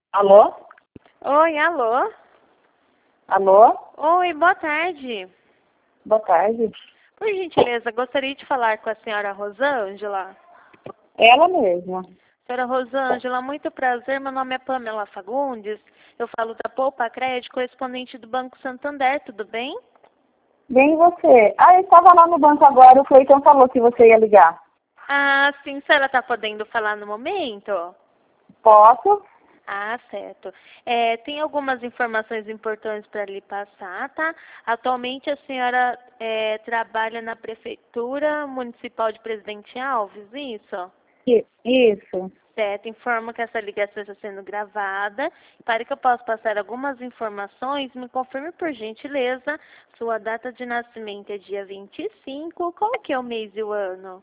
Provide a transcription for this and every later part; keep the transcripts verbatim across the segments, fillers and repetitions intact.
Alô? Oi, alô? Alô? Oi, boa tarde. Boa tarde. Por gentileza, gostaria de falar com a senhora Rosângela. Ela mesma. Senhora Rosângela, muito prazer. Meu nome é Pamela Fagundes. Eu falo da Poupa Crédito, correspondente do Banco Santander, tudo bem? Bem, e você? Ah, eu estava lá no banco agora, o Cleiton falou que você ia ligar. Ah, sim, a senhora está podendo falar no momento? Posso? Ah, certo. É, tem algumas informações importantes para lhe passar, tá? Atualmente a senhora é, trabalha na Prefeitura Municipal de Presidente Alves, isso? I- Isso. Certo, informo que essa ligação está sendo gravada. Para que eu possa passar algumas informações, me confirme por gentileza, sua data de nascimento é dia vinte e cinco, qual que é o mês e o ano?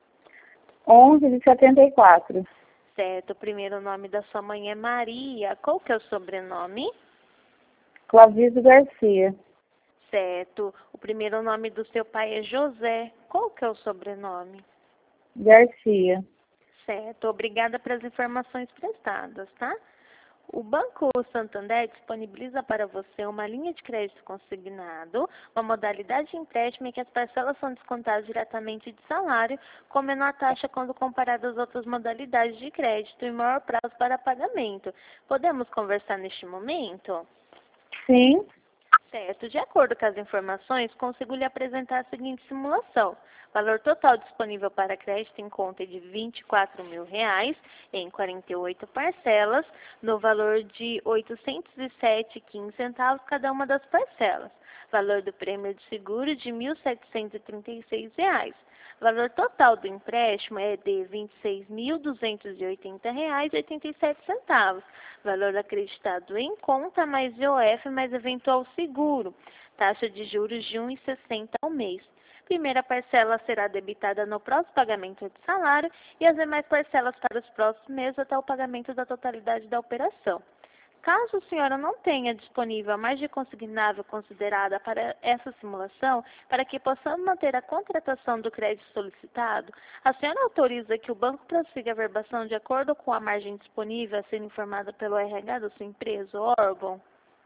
onze de setenta e quatro. Certo, o primeiro nome da sua mãe é Maria, qual que é o sobrenome? Claviso Garcia. Certo, o primeiro nome do seu pai é José, qual que é o sobrenome? Garcia. Certo, obrigada pelas informações prestadas, tá? O Banco Santander disponibiliza para você uma linha de crédito consignado, uma modalidade de empréstimo em que as parcelas são descontadas diretamente de salário, com menor taxa quando comparado às outras modalidades de crédito e maior prazo para pagamento. Podemos conversar neste momento? Sim. Certo. De acordo com as informações, consigo lhe apresentar a seguinte simulação. Valor total disponível para crédito em conta é de vinte e quatro mil reais em quarenta e oito parcelas, no valor de oitocentos e sete vírgula quinze centavos cada uma das parcelas. Valor do prêmio de seguro de mil setecentos e trinta e seis reais. Valor total do empréstimo é de vinte e seis mil duzentos e oitenta reais e oitenta e sete centavos. Valor acreditado em conta mais I O F mais eventual seguro. Taxa de juros de um vírgula sessenta ao mês. Primeira parcela será debitada no próximo pagamento de salário e as demais parcelas para os próximos meses até o pagamento da totalidade da operação. Caso a senhora não tenha disponível a margem consignável considerada para essa simulação, para que possamos manter a contratação do crédito solicitado, a senhora autoriza que o banco prossiga a verbação de acordo com a margem disponível a ser informada pelo R H da sua empresa ou órgão?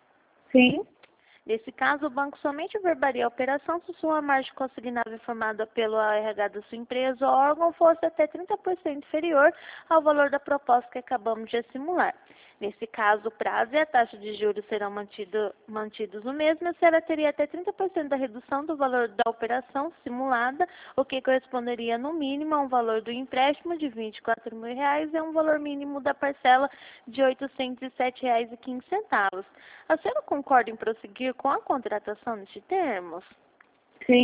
Sim. Nesse caso, o banco somente verbaria a operação se sua margem consignável informada pelo R H da sua empresa ou órgão fosse até trinta por cento inferior ao valor da proposta que acabamos de simular. Nesse caso, o prazo e a taxa de juros serão mantido, mantidos no mesmo e a senhora teria até trinta por cento da redução do valor da operação simulada, o que corresponderia no mínimo a um valor do empréstimo de vinte e quatro mil reais e a um valor mínimo da parcela de oitocentos e sete reais e quinze centavos. A senhora concorda em prosseguir com a contratação neste termos? Sim.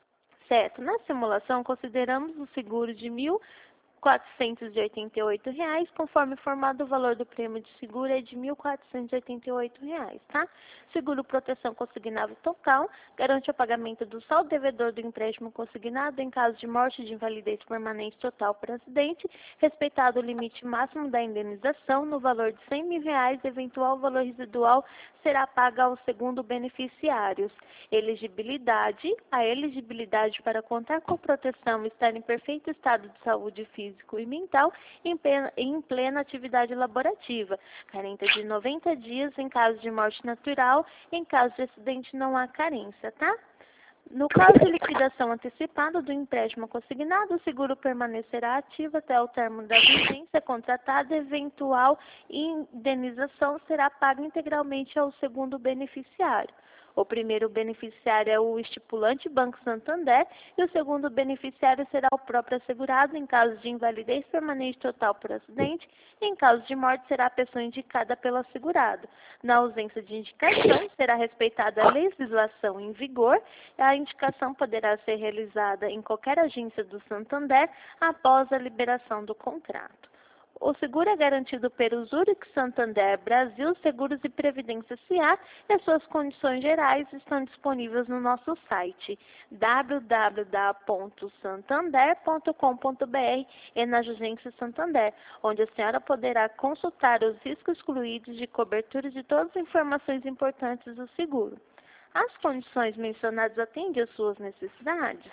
Certo. Na simulação, consideramos o seguro de mil quatrocentos e oitenta e oito reais, conforme informado o valor do prêmio de seguro é de mil quatrocentos e oitenta e oito reais, tá? Seguro proteção consignável total, garante o pagamento do saldo devedor do empréstimo consignado em caso de morte de invalidez permanente total por acidente, respeitado o limite máximo da indenização no valor de cem mil reais, eventual valor residual será paga ao segundo beneficiários. Elegibilidade, a elegibilidade para contar com proteção estar em perfeito estado de saúde físico e mental em plena, em plena atividade laborativa, carência de noventa dias em caso de morte natural, em caso de acidente não há carência, tá? No caso de liquidação antecipada do empréstimo consignado, o seguro permanecerá ativo até o término da vigência contratada, eventual indenização será paga integralmente ao segundo beneficiário. O primeiro beneficiário é o estipulante Banco Santander e o segundo beneficiário será o próprio assegurado em caso de invalidez permanente total por acidente e em caso de morte será a pessoa indicada pelo assegurado. Na ausência de indicação, será respeitada a legislação em vigor e a indicação poderá ser realizada em qualquer agência do Santander após a liberação do contrato. O seguro é garantido pelo Zurich Santander Brasil Seguros e Previdência S A e as suas condições gerais estão disponíveis no nosso site w w w ponto santander ponto com ponto b r e na agência Santander, onde a senhora poderá consultar os riscos excluídos de cobertura de todas as informações importantes do seguro. As condições mencionadas atendem às suas necessidades?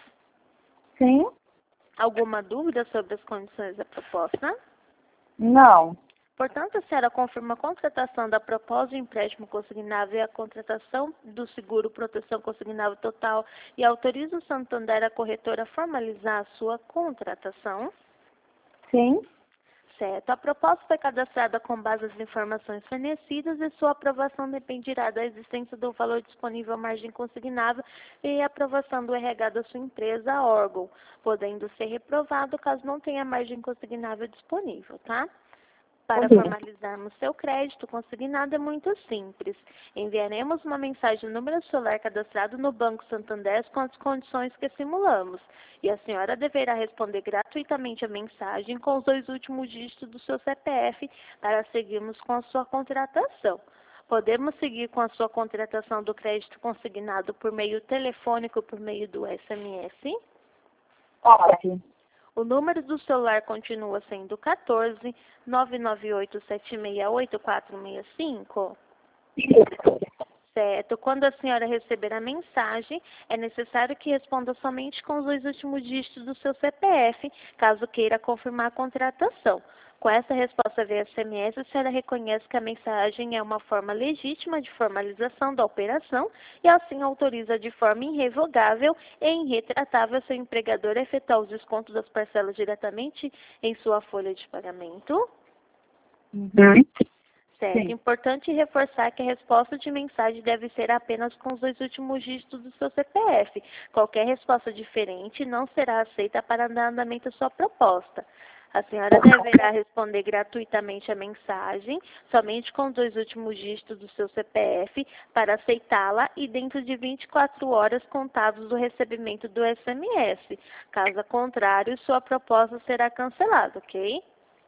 Sim. Alguma dúvida sobre as condições da proposta? Não. Portanto, a senhora confirma a contratação da proposta de empréstimo consignável e a contratação do seguro proteção consignável total e autoriza o Santander, a corretora, a formalizar a sua contratação? Sim. Certo. A proposta foi cadastrada com base nas informações fornecidas e sua aprovação dependerá da existência do valor disponível à margem consignável e a aprovação do R H da sua empresa, órgão, podendo ser reprovado caso não tenha margem consignável disponível, tá? Para Uhum. formalizarmos seu crédito consignado é muito simples. Enviaremos uma mensagem no número celular cadastrado no Banco Santander com as condições que simulamos. E a senhora deverá responder gratuitamente a mensagem com os dois últimos dígitos do seu C P F para seguirmos com a sua contratação. Podemos seguir com a sua contratação do crédito consignado por meio telefônico ou por meio do S M S? Pode. O número do celular continua sendo quatorze, nove nove oito, sete seis oito, quatro seis cinco? Certo. Quando a senhora receber a mensagem, é necessário que responda somente com os dois últimos dígitos do seu C P F, caso queira confirmar a contratação. Com essa resposta via S M S, a senhora reconhece que a mensagem é uma forma legítima de formalização da operação e assim autoriza de forma irrevogável e irretratável seu empregador a efetuar os descontos das parcelas diretamente em sua folha de pagamento? Uhum. Certo. Sim. Importante reforçar que a resposta de mensagem deve ser apenas com os dois últimos dígitos do seu C P F. Qualquer resposta diferente não será aceita para dar andamento à sua proposta. A senhora deverá responder gratuitamente a mensagem, somente com os dois últimos dígitos do seu C P F, para aceitá-la e dentro de vinte e quatro horas contados do recebimento do S M S. Caso contrário, sua proposta será cancelada, ok?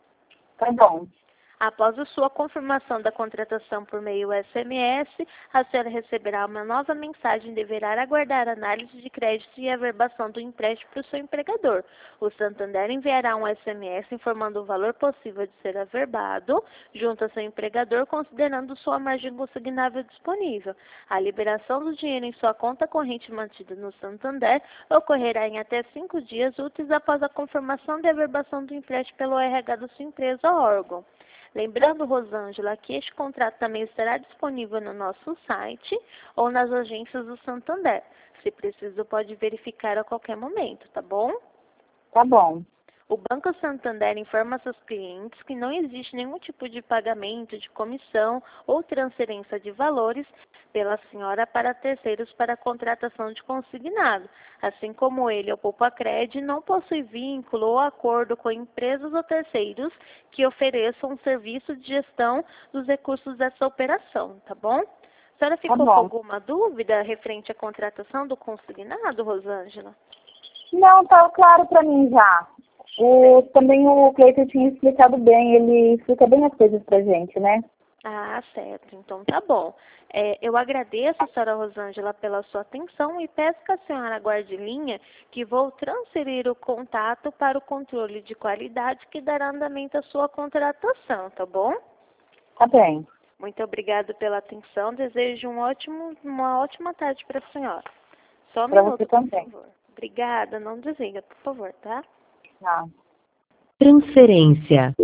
Tá bom. Após a sua confirmação da contratação por meio S M S, a senhora receberá uma nova mensagem e deverá aguardar a análise de crédito e averbação do empréstimo para o seu empregador. O Santander enviará um S M S informando o valor possível de ser averbado junto ao seu empregador, considerando sua margem consignável disponível. A liberação do dinheiro em sua conta corrente mantida no Santander ocorrerá em até cinco dias úteis após a confirmação de averbação do empréstimo pelo R H da sua empresa ou órgão. Lembrando, Rosângela, que este contrato também estará disponível no nosso site ou nas agências do Santander. Se preciso, pode verificar a qualquer momento, tá bom? Tá bom. O Banco Santander informa a seus clientes que não existe nenhum tipo de pagamento de comissão ou transferência de valores pela senhora para terceiros para a contratação de consignado, assim como ele, o Poupacred, não possui vínculo ou acordo com empresas ou terceiros que ofereçam um serviço de gestão dos recursos dessa operação, tá bom? A senhora ficou Tá com bom. alguma dúvida referente à contratação do consignado, Rosângela? Não, tá claro para mim já. O, também o Cleiton tinha explicado bem, ele explica bem as coisas pra gente, né? Ah, certo. Então tá bom. É, eu agradeço, senhora Rosângela, pela sua atenção e peço que a senhora aguarde linha que vou transferir o contato para o controle de qualidade que dará andamento à sua contratação, tá bom? Tá bem. Muito obrigada pela atenção. Desejo um ótimo, uma ótima tarde para a senhora. Só um Pra minuto, você por também. favor. Obrigada. Não desliga, por favor, tá? Tá. Transferência.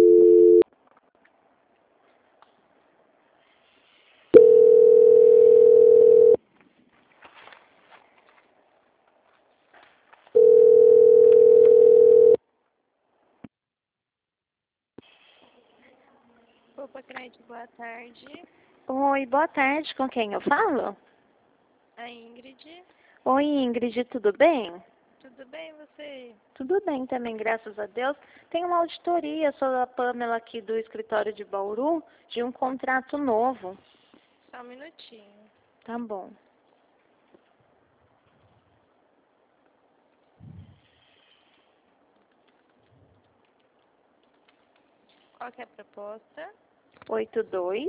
Poupacred, boa tarde. Oi, boa tarde. Com quem eu falo? A Ingrid. Oi, Ingrid, tudo bem? Tudo bem, você? Tudo bem também, graças a Deus. Tem uma auditoria, sou a Pamela aqui do escritório de Bauru, de um contrato novo. Só um minutinho. Tá bom. Qual que é a proposta? oito dois,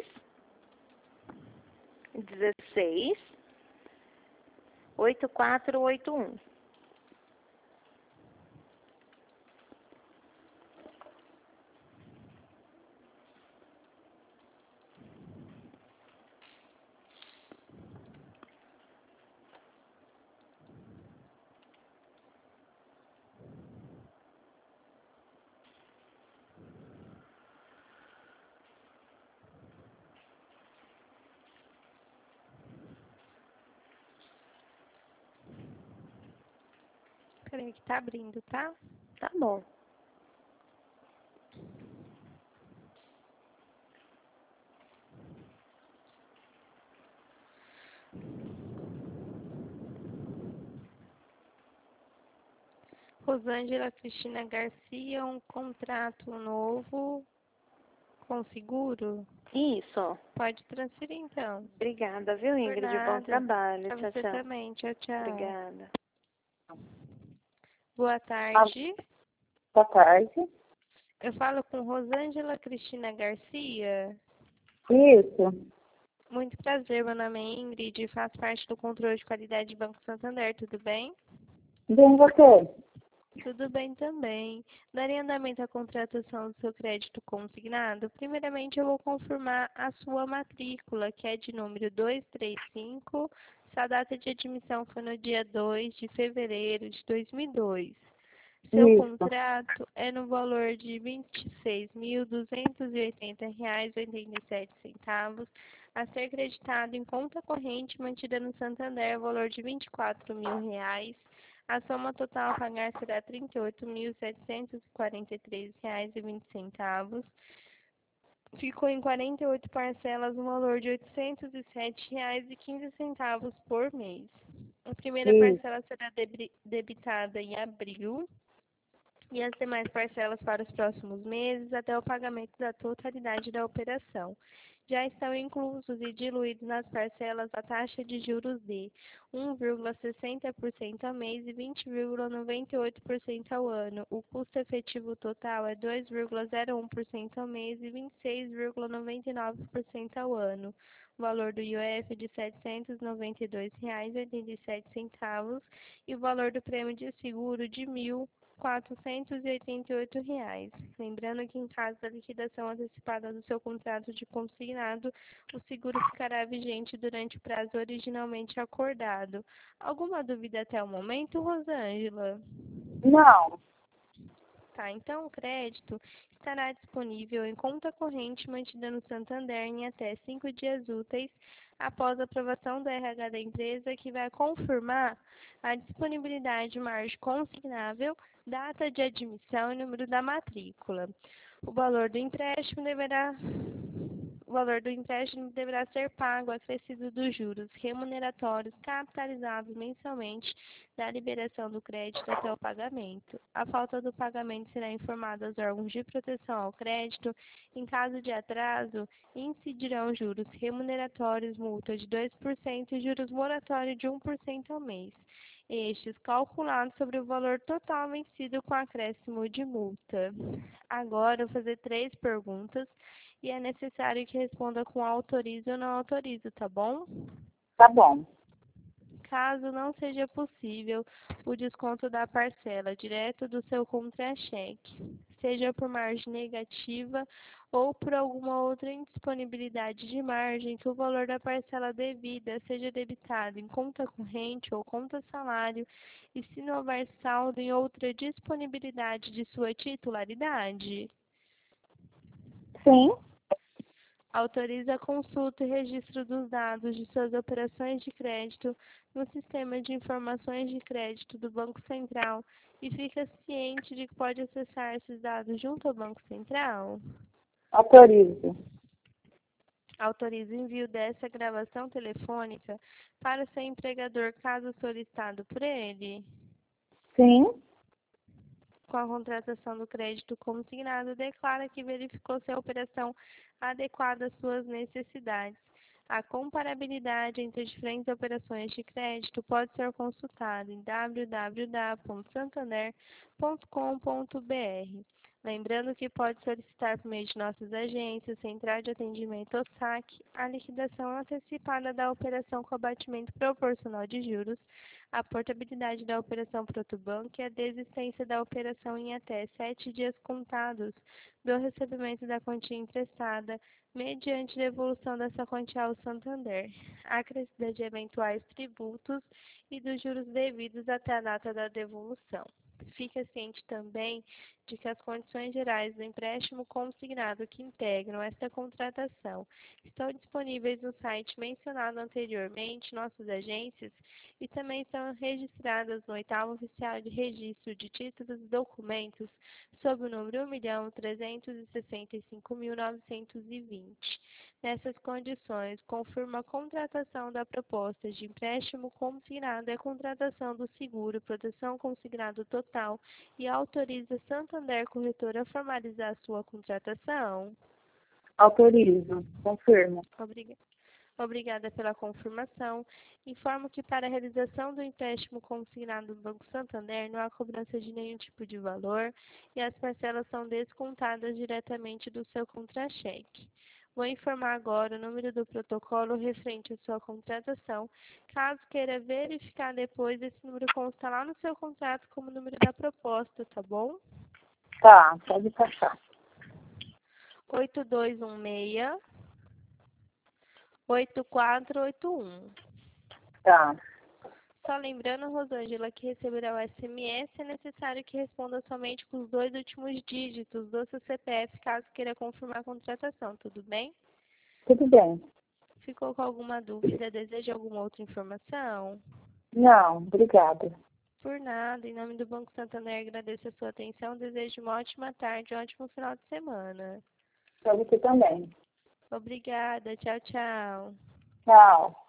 dezesseis, oito quatro oito um. Peraí que tá abrindo, tá? Tá bom. Rosângela Cristina Garcia, um contrato novo com seguro? Isso. Pode transferir então. Obrigada, viu, Por Ingrid? Bom nada. trabalho. Pra Tchau, você tchau. também. Tchau, tchau. Obrigada. Boa tarde. Boa tarde. Eu falo com Rosângela Cristina Garcia. Isso. Muito prazer, meu nome é Ingrid e faço parte do controle de qualidade de Banco Santander, tudo bem? Bem, você? Tudo bem também. Daria andamento à contratação do seu crédito consignado? Primeiramente, eu vou confirmar a sua matrícula, que é de número dois três cinco. Sua data de admissão foi no dia dois de fevereiro de dois mil e dois. Seu Isso. contrato é no valor de vinte e seis mil duzentos e oitenta reais e oitenta e sete centavos, a ser creditado em conta corrente mantida no Santander, valor de vinte e quatro mil reais. A soma total a pagar será trinta e oito mil setecentos e quarenta e três reais e vinte centavos. Ficou em quarenta e oito parcelas no valor de oitocentos e sete reais e quinze centavos por mês. A primeira Isso. parcela será debi- debitada em abril e as demais parcelas para os próximos meses até o pagamento da totalidade da operação. Já estão inclusos e diluídos nas parcelas a taxa de juros de um vírgula sessenta por cento ao mês e vinte vírgula noventa e oito por cento ao ano. O custo efetivo total é dois vírgula zero um por cento ao mês e vinte e seis vírgula noventa e nove por cento ao ano. O valor do I O F de setecentos e noventa e dois reais e oitenta e sete centavos e o valor do prêmio de seguro de mil quatrocentos e oitenta e oito reais. Lembrando que em caso da liquidação antecipada do seu contrato de consignado, o seguro ficará vigente durante o prazo originalmente acordado. Alguma dúvida até o momento, Rosângela? Não. Tá, então o crédito estará disponível em conta corrente mantida no Santander em até cinco dias úteis após a aprovação do R H da empresa, que vai confirmar a disponibilidade de margem consignável, data de admissão e número da matrícula. O valor do empréstimo deverá O valor do empréstimo deverá ser pago acrescido dos juros remuneratórios capitalizados mensalmente da liberação do crédito até o pagamento. A falta do pagamento será informada aos órgãos de proteção ao crédito. Em caso de atraso, incidirão juros remuneratórios, multa de dois por cento e juros moratórios de um por cento ao mês. Estes calculados sobre o valor total vencido com acréscimo de multa. Agora, eu vou fazer três perguntas e é necessário que responda com autorizo ou não autorizo, tá bom? Tá bom. Caso não seja possível o desconto da parcela direto do seu contra-cheque, seja por margem negativa ou por alguma outra indisponibilidade de margem, que o valor da parcela devida seja debitado em conta corrente ou conta salário e se não houver saldo em outra disponibilidade de sua titularidade. Sim. Autoriza a consulta e registro dos dados de suas operações de crédito no Sistema de Informações de Crédito do Banco Central e fica ciente de que pode acessar esses dados junto ao Banco Central? Autorizo. Autoriza o envio dessa gravação telefônica para o seu empregador caso solicitado por ele? Sim. Com a contratação do crédito consignado, declara que verificou se a operação adequada às suas necessidades. A comparabilidade entre diferentes operações de crédito pode ser consultada em w w w ponto santander ponto com ponto b r. Lembrando que pode solicitar por meio de nossas agências, central de atendimento ou saque, a liquidação antecipada da operação com abatimento proporcional de juros, a portabilidade da operação Protobanco e a desistência da operação em até sete dias contados do recebimento da quantia emprestada, mediante devolução dessa quantia ao Santander, acrescida de eventuais tributos e dos juros devidos até a data da devolução. Fica ciente também de que as condições gerais do empréstimo consignado que integram esta contratação estão disponíveis no site mencionado anteriormente, nossas agências, e também estão registradas no oitavo Oficial de Registro de Títulos e Documentos sob o número um milhão trezentos e sessenta e cinco mil novecentos e vinte. Nessas condições, confirma a contratação da proposta de empréstimo consignado e a contratação do seguro proteção consignado total e autoriza Santander Corretora a formalizar sua contratação. Autorizo. Confirmo. Obriga- Obrigada pela confirmação. Informo que para a realização do empréstimo consignado no Banco Santander não há cobrança de nenhum tipo de valor e as parcelas são descontadas diretamente do seu contra-cheque. Vou informar agora o número do protocolo referente à sua contratação. Caso queira verificar depois, esse número consta lá no seu contrato como número da proposta, tá bom? Tá, pode passar. oito dois um seis, oito quatro oito um. Tá. Só lembrando, Rosângela, que receberá o S M S, é necessário que responda somente com os dois últimos dígitos do seu C P F, caso queira confirmar a contratação, tudo bem? Tudo bem. Ficou com alguma dúvida? Deseja alguma outra informação? Não, obrigada. Por nada, em nome do Banco Santander, agradeço a sua atenção, desejo uma ótima tarde, um ótimo final de semana. Para você também. Obrigada, tchau, tchau. Tchau.